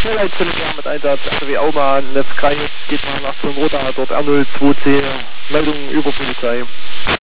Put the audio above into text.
Schnellheitspolizei mit Einsatz, RW Aumann, Netzkreis, geht mal nach zum Roter, dort R022, Meldung über Polizei.